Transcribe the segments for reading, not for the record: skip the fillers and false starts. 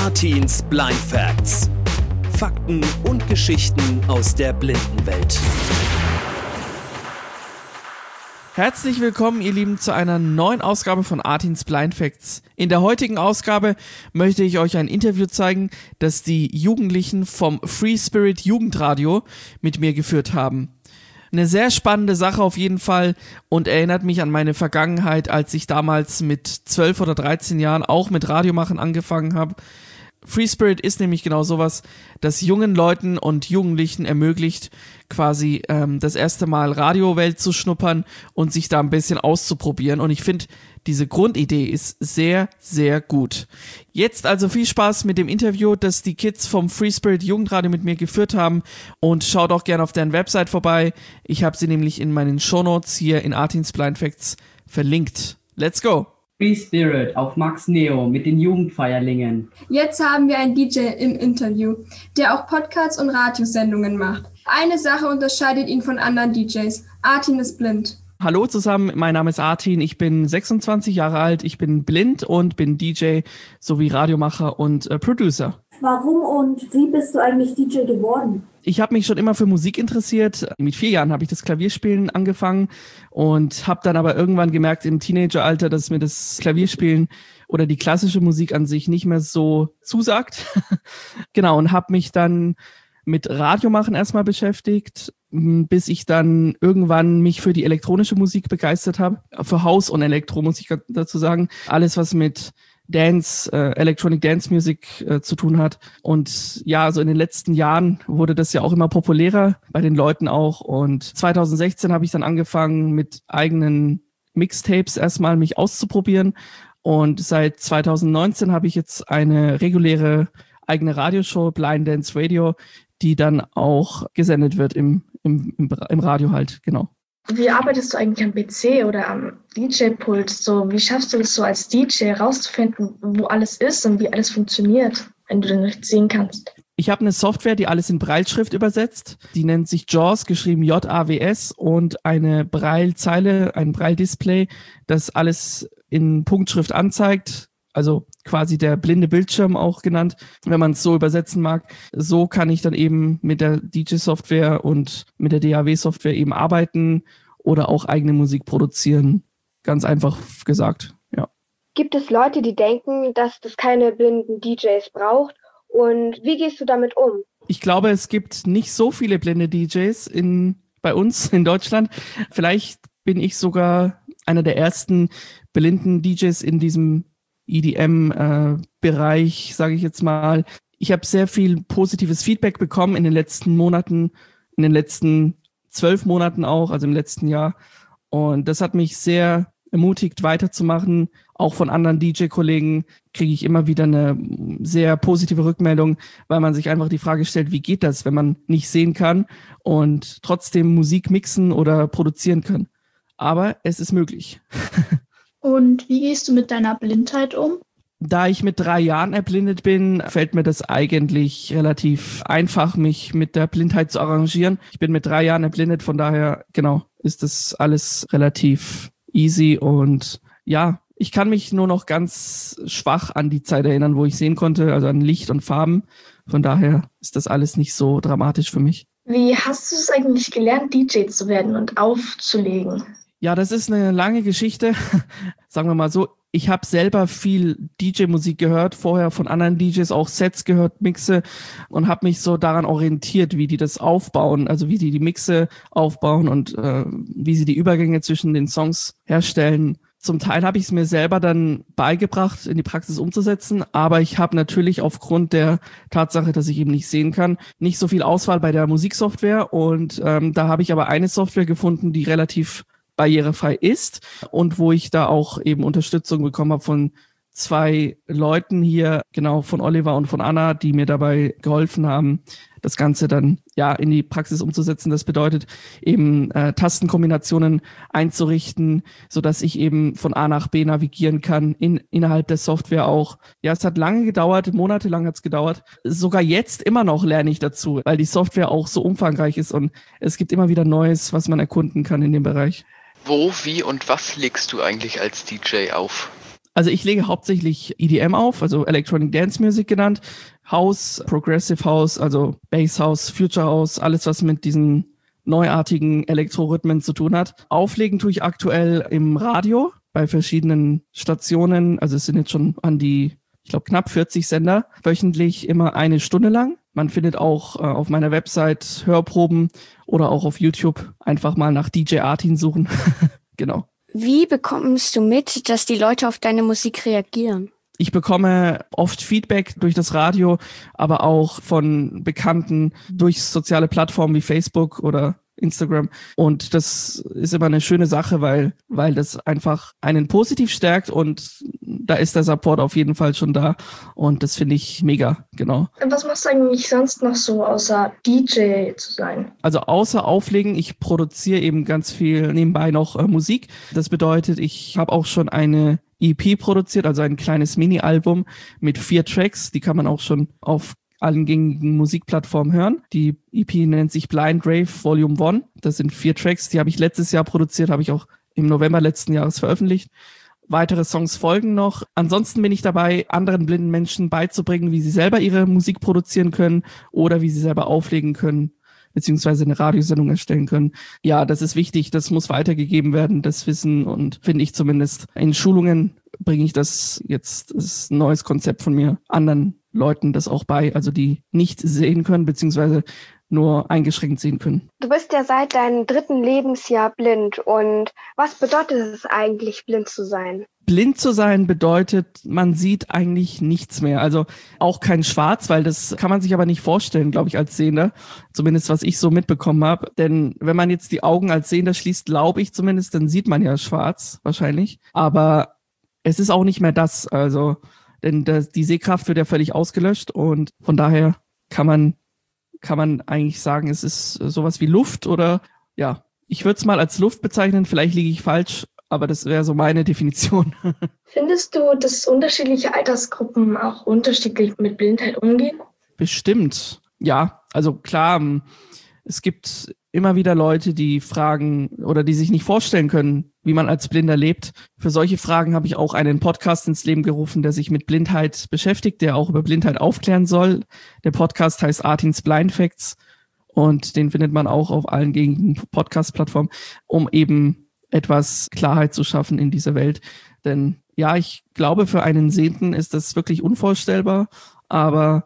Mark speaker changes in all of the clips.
Speaker 1: Artins Blind Facts. Fakten und Geschichten aus der Blindenwelt.
Speaker 2: Herzlich willkommen, ihr Lieben, zu einer neuen Ausgabe von Artins Blind Facts. In der heutigen Ausgabe möchte ich euch ein Interview zeigen, das die Jugendlichen vom Free Spirit Jugendradio mit mir geführt haben. Eine sehr spannende Sache auf jeden Fall und erinnert mich an meine Vergangenheit, als ich damals mit 12 oder 13 Jahren auch mit Radiomachen angefangen habe. Free Spirit ist nämlich genau sowas, das jungen Leuten und Jugendlichen ermöglicht, quasi das erste Mal Radiowelt zu schnuppern und sich da ein bisschen auszuprobieren. Und ich finde, diese Grundidee ist sehr, sehr gut. Jetzt also viel Spaß mit dem Interview, das die Kids vom Free Spirit Jugendradio mit mir geführt haben. Und schaut auch gerne auf deren Website vorbei. Ich habe sie nämlich in meinen Shownotes hier in Artins Blind Facts verlinkt. Let's go!
Speaker 3: Free Spirit auf Max Neo mit den Jugendfeierlingen.
Speaker 4: Jetzt haben wir einen DJ im Interview, der auch Podcasts und Radiosendungen macht. Eine Sache unterscheidet ihn von anderen DJs. Artin ist blind.
Speaker 2: Hallo zusammen, mein Name ist Artin, ich bin 26 Jahre alt, ich bin blind und bin DJ sowie Radiomacher und Producer.
Speaker 5: Warum und wie bist du eigentlich DJ geworden?
Speaker 2: Ich habe mich schon immer für Musik interessiert. Mit 4 Jahren habe ich das Klavierspielen angefangen und habe dann aber irgendwann gemerkt im Teenageralter, dass mir das Klavierspielen oder die klassische Musik an sich nicht mehr so zusagt. Genau, und habe mich dann mit Radiomachen erstmal beschäftigt, bis ich dann irgendwann mich für die elektronische Musik begeistert habe. Für House- und Elektro, muss ich dazu sagen. Alles, was mit Dance, Electronic Dance Music zu tun hat. Und ja, so in den letzten Jahren wurde das ja auch immer populärer, bei den Leuten auch. Und 2016 habe ich dann angefangen, mit eigenen Mixtapes erstmal mich auszuprobieren. Und seit 2019 habe ich jetzt eine reguläre eigene Radioshow, Blind Dance Radio, die dann auch gesendet wird im Radio halt, genau.
Speaker 6: Wie arbeitest du eigentlich am PC oder am DJ-Pult? So, wie schaffst du es so als DJ herauszufinden, wo alles ist und wie alles funktioniert, wenn du den nicht sehen kannst?
Speaker 2: Ich habe eine Software, die alles in Brailleschrift übersetzt. Die nennt sich JAWS, geschrieben J-A-W-S, und eine Braillezeile, ein Braille-Display, das alles in Punktschrift anzeigt. Also quasi der blinde Bildschirm auch genannt, wenn man es so übersetzen mag. So kann ich dann eben mit der DJ-Software und mit der DAW-Software eben arbeiten oder auch eigene Musik produzieren. Ganz einfach gesagt, ja.
Speaker 7: Gibt es Leute, die denken, dass das keine blinden DJs braucht? Und wie gehst du damit um?
Speaker 2: Ich glaube, es gibt nicht so viele blinde DJs bei uns in Deutschland. Vielleicht bin ich sogar einer der ersten blinden DJs in diesem EDM-Bereich, sage ich jetzt mal. Ich habe sehr viel positives Feedback bekommen in den letzten Monaten, in den letzten 12 Monaten auch, also im letzten Jahr. Und das hat mich sehr ermutigt, weiterzumachen. Auch von anderen DJ-Kollegen kriege ich immer wieder eine sehr positive Rückmeldung, weil man sich einfach die Frage stellt, wie geht das, wenn man nicht sehen kann und trotzdem Musik mixen oder produzieren kann. Aber es ist möglich.
Speaker 8: Und wie gehst du mit deiner Blindheit um?
Speaker 2: Da ich mit 3 Jahren erblindet bin, fällt mir das eigentlich relativ einfach, mich mit der Blindheit zu arrangieren. Ich bin mit 3 Jahren erblindet, von daher, genau, ist das alles relativ easy. Und ja, ich kann mich nur noch ganz schwach an die Zeit erinnern, wo ich sehen konnte, also an Licht und Farben. Von daher ist das alles nicht so dramatisch für mich.
Speaker 6: Wie hast du es eigentlich gelernt, DJ zu werden und aufzulegen?
Speaker 2: Ja, das ist eine lange Geschichte. Sagen wir mal so, ich habe selber viel DJ-Musik gehört, vorher von anderen DJs auch Sets gehört, Mixe, und habe mich so daran orientiert, wie die das aufbauen, also wie die Mixe aufbauen und wie sie die Übergänge zwischen den Songs herstellen. Zum Teil habe ich es mir selber dann beigebracht, in die Praxis umzusetzen, aber ich habe natürlich aufgrund der Tatsache, dass ich eben nicht sehen kann, nicht so viel Auswahl bei der Musiksoftware, und da habe ich aber eine Software gefunden, die relativ barrierefrei ist und wo ich da auch eben Unterstützung bekommen habe von 2 Leuten hier, genau, von Oliver und von Anna, die mir dabei geholfen haben, das Ganze dann ja in die Praxis umzusetzen. Das bedeutet eben Tastenkombinationen einzurichten, sodass ich eben von A nach B navigieren kann, innerhalb der Software auch. Ja, es hat lange gedauert, monatelang hat es gedauert. Sogar jetzt immer noch lerne ich dazu, weil die Software auch so umfangreich ist und es gibt immer wieder Neues, was man erkunden kann in dem Bereich.
Speaker 9: Wo, wie und was legst du eigentlich als DJ auf?
Speaker 2: Also ich lege hauptsächlich EDM auf, also Electronic Dance Music genannt, House, Progressive House, also Bass House, Future House, alles was mit diesen neuartigen Elektrorhythmen zu tun hat. Auflegen tue ich aktuell im Radio bei verschiedenen Stationen, also es sind jetzt schon an die, ich glaube, knapp 40 Sender, wöchentlich immer 1 Stunde lang. Man findet auch auf meiner Website Hörproben oder auch auf YouTube einfach mal nach DJ Artin suchen. Genau.
Speaker 9: Wie bekommst du mit, dass die Leute auf deine Musik reagieren?
Speaker 2: Ich bekomme oft Feedback durch das Radio, aber auch von Bekannten durch soziale Plattformen wie Facebook oder Instagram. Und das ist immer eine schöne Sache, weil das einfach einen positiv stärkt und da ist der Support auf jeden Fall schon da und das finde ich mega, genau.
Speaker 6: Was machst du eigentlich sonst noch so, außer DJ zu sein?
Speaker 2: Also außer Auflegen, ich produziere eben ganz viel nebenbei noch Musik. Das bedeutet, ich habe auch schon eine EP produziert, also ein kleines Mini-Album mit 4 Tracks. Die kann man auch schon auf allen gängigen Musikplattformen hören. Die EP nennt sich Blind Rave Volume 1. Das sind 4 Tracks, die habe ich letztes Jahr produziert, habe ich auch im November letzten Jahres veröffentlicht. Weitere Songs folgen noch. Ansonsten bin ich dabei, anderen blinden Menschen beizubringen, wie sie selber ihre Musik produzieren können oder wie sie selber auflegen können, beziehungsweise eine Radiosendung erstellen können. Ja, das ist wichtig, das muss weitergegeben werden, das Wissen, und finde ich zumindest. In Schulungen bringe ich das jetzt, das ist ein neues Konzept von mir, anderen Leuten das auch bei, also die nicht sehen können, beziehungsweise nur eingeschränkt sehen können.
Speaker 7: Du bist ja seit deinem 3. Lebensjahr blind. Und was bedeutet es eigentlich, blind zu sein?
Speaker 2: Blind zu sein bedeutet, man sieht eigentlich nichts mehr. Also auch kein Schwarz, weil das kann man sich aber nicht vorstellen, glaube ich, als Sehender. Zumindest was ich so mitbekommen habe. Denn wenn man jetzt die Augen als Sehender schließt, glaube ich zumindest, dann sieht man ja schwarz wahrscheinlich. Aber es ist auch nicht mehr das. Also denn die Sehkraft wird ja völlig ausgelöscht und von daher kann man eigentlich sagen, es ist sowas wie Luft oder ja, ich würde es mal als Luft bezeichnen, vielleicht liege ich falsch, aber das wäre so meine Definition.
Speaker 6: Findest du, dass unterschiedliche Altersgruppen auch unterschiedlich mit Blindheit umgehen?
Speaker 2: Bestimmt, ja. Also klar, es gibt immer wieder Leute, die fragen oder die sich nicht vorstellen können, wie man als Blinder lebt. Für solche Fragen habe ich auch einen Podcast ins Leben gerufen, der sich mit Blindheit beschäftigt, der auch über Blindheit aufklären soll. Der Podcast heißt Artins Blind Facts und den findet man auch auf allen gängigen Podcast-Plattformen, um eben etwas Klarheit zu schaffen in dieser Welt. Denn ja, ich glaube, für einen Sehenden ist das wirklich unvorstellbar, aber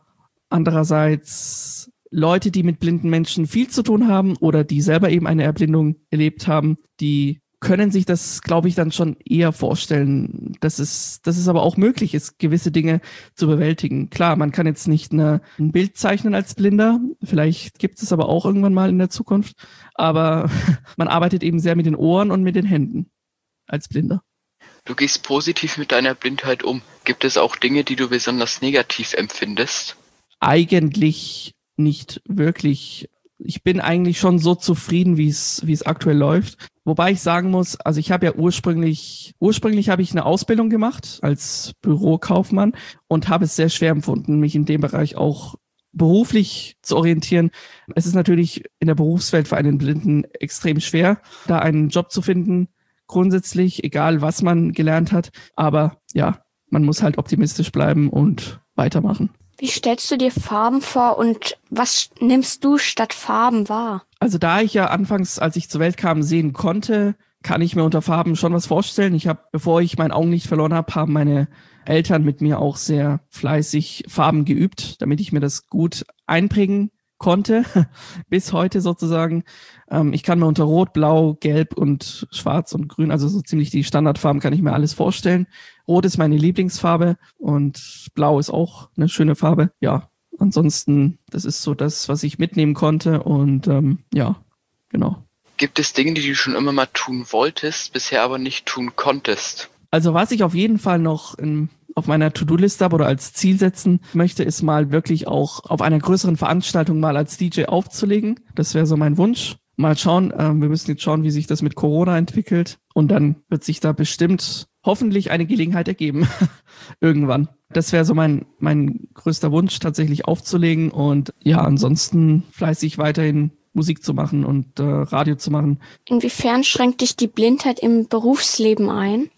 Speaker 2: andererseits Leute, die mit blinden Menschen viel zu tun haben oder die selber eben eine Erblindung erlebt haben, die können sich das, glaube ich, dann schon eher vorstellen, dass es aber auch möglich ist, gewisse Dinge zu bewältigen. Klar, man kann jetzt nicht ein Bild zeichnen als Blinder, vielleicht gibt es aber auch irgendwann mal in der Zukunft, aber man arbeitet eben sehr mit den Ohren und mit den Händen als Blinder.
Speaker 10: Du gehst positiv mit deiner Blindheit um. Gibt es auch Dinge, die du besonders negativ empfindest? Eigentlich
Speaker 2: nicht wirklich. Ich bin eigentlich schon so zufrieden, wie es aktuell läuft. Wobei ich sagen muss, also ich habe ja ursprünglich habe ich eine Ausbildung gemacht als Bürokaufmann und habe es sehr schwer empfunden, mich in dem Bereich auch beruflich zu orientieren. Es ist natürlich in der Berufswelt für einen Blinden extrem schwer, da einen Job zu finden, grundsätzlich, egal was man gelernt hat. Aber ja, man muss halt optimistisch bleiben und weitermachen.
Speaker 9: Wie stellst du dir Farben vor und was nimmst du statt Farben wahr?
Speaker 2: Also da ich ja anfangs, als ich zur Welt kam, sehen konnte, kann ich mir unter Farben schon was vorstellen. Ich habe, bevor ich mein Augenlicht verloren habe, haben meine Eltern mit mir auch sehr fleißig Farben geübt, damit ich mir das gut einprägen konnte, bis heute sozusagen. Ich kann mir unter Rot, Blau, Gelb und Schwarz und Grün, also so ziemlich die Standardfarben, kann ich mir alles vorstellen. Rot ist meine Lieblingsfarbe und Blau ist auch eine schöne Farbe. Ja, ansonsten, das ist so das, was ich mitnehmen konnte und ja, genau.
Speaker 10: Gibt es Dinge, die du schon immer mal tun wolltest, bisher aber nicht tun konntest?
Speaker 2: Also was ich auf jeden Fall noch auf meiner To-Do-Liste habe oder als Ziel setzen möchte, ist mal wirklich auch auf einer größeren Veranstaltung mal als DJ aufzulegen. Das wäre so mein Wunsch. Mal schauen, wir müssen jetzt schauen, wie sich das mit Corona entwickelt und dann wird sich da bestimmt hoffentlich eine Gelegenheit ergeben. Irgendwann. Das wäre so mein größter Wunsch, tatsächlich aufzulegen und ja, ansonsten fleißig weiterhin Musik zu machen und Radio zu machen.
Speaker 9: Inwiefern schränkt dich die Blindheit im Berufsleben ein?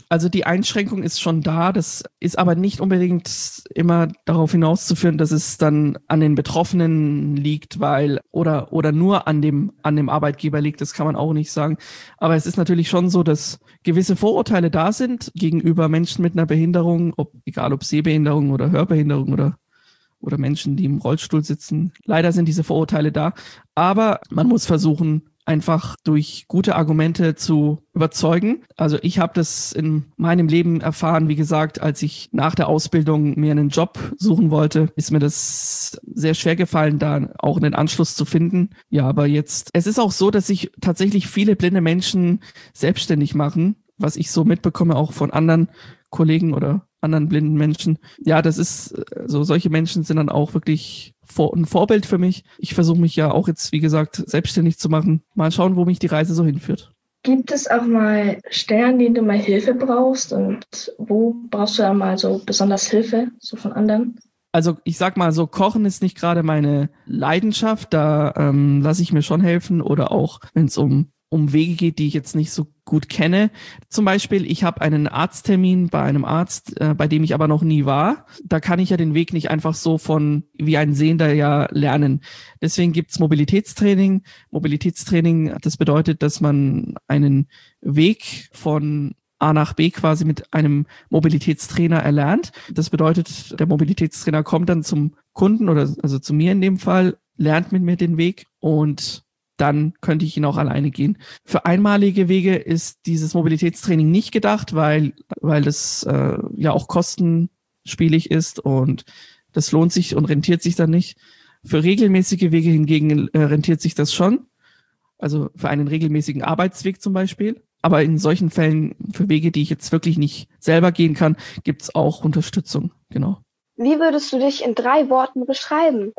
Speaker 2: Also die Einschränkung ist schon da, das ist aber nicht unbedingt immer darauf hinauszuführen, dass es dann an den Betroffenen liegt, oder nur an dem Arbeitgeber liegt, das kann man auch nicht sagen. Aber es ist natürlich schon so, dass gewisse Vorurteile da sind gegenüber Menschen mit einer Behinderung, egal ob Sehbehinderung oder Hörbehinderung oder Menschen, die im Rollstuhl sitzen. Leider sind diese Vorurteile da, aber man muss versuchen, einfach durch gute Argumente zu überzeugen. Also ich habe das in meinem Leben erfahren, wie gesagt, als ich nach der Ausbildung mir einen Job suchen wollte, ist mir das sehr schwer gefallen, da auch einen Anschluss zu finden. Ja, aber es ist auch so, dass sich tatsächlich viele blinde Menschen selbstständig machen, was ich so mitbekomme, auch von anderen Kollegen oder anderen blinden Menschen. Ja, das ist so, solche Menschen sind dann auch wirklich ein Vorbild für mich. Ich versuche mich ja auch jetzt, wie gesagt, selbstständig zu machen. Mal schauen, wo mich die Reise so hinführt.
Speaker 6: Gibt es auch mal Stellen, in denen du mal Hilfe brauchst? Und wo brauchst du dann mal so besonders Hilfe, so von anderen?
Speaker 2: Also ich sag mal so, Kochen ist nicht gerade meine Leidenschaft. Da lasse ich mir schon helfen. Oder auch, wenn es um Wege geht, die ich jetzt nicht so gut kenne. Zum Beispiel, ich habe einen Arzttermin bei einem Arzt, bei dem ich aber noch nie war. Da kann ich ja den Weg nicht einfach so wie ein Sehender ja lernen. Deswegen gibt's Mobilitätstraining. Mobilitätstraining, das bedeutet, dass man einen Weg von A nach B quasi mit einem Mobilitätstrainer erlernt. Das bedeutet, der Mobilitätstrainer kommt dann zum Kunden also zu mir in dem Fall, lernt mit mir den Weg und dann könnte ich ihn auch alleine gehen. Für einmalige Wege ist dieses Mobilitätstraining nicht gedacht, weil das ja auch kostenspielig ist und das lohnt sich und rentiert sich dann nicht. Für regelmäßige Wege hingegen rentiert sich das schon. Also für einen regelmäßigen Arbeitsweg zum Beispiel. Aber in solchen Fällen, für Wege, die ich jetzt wirklich nicht selber gehen kann, gibt es auch Unterstützung. Genau.
Speaker 7: Wie würdest du dich in 3 Worten beschreiben?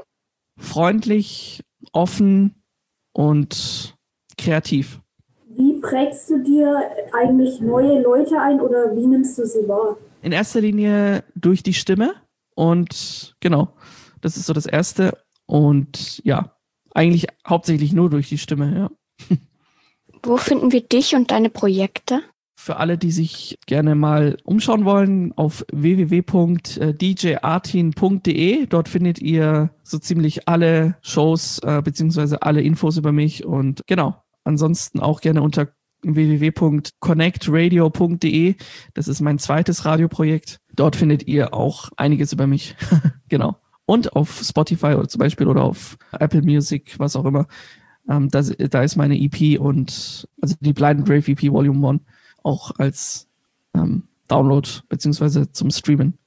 Speaker 2: Freundlich, offen und kreativ.
Speaker 5: Wie prägst du dir eigentlich neue Leute ein oder wie nimmst du sie wahr?
Speaker 2: In erster Linie durch die Stimme und genau, das ist so das Erste und ja, eigentlich hauptsächlich nur durch die Stimme, ja.
Speaker 9: Wo finden wir dich und deine Projekte?
Speaker 2: Für alle, die sich gerne mal umschauen wollen, auf www.djartin.de. Dort findet ihr so ziemlich alle Shows beziehungsweise alle Infos über mich. Und genau, ansonsten auch gerne unter www.connectradio.de. Das ist mein zweites Radioprojekt. Dort findet ihr auch einiges über mich. Genau. Und auf Spotify oder zum Beispiel oder auf Apple Music, was auch immer. Da ist meine EP und also die Blind Grave EP Volume 1 auch als Download beziehungsweise zum Streamen.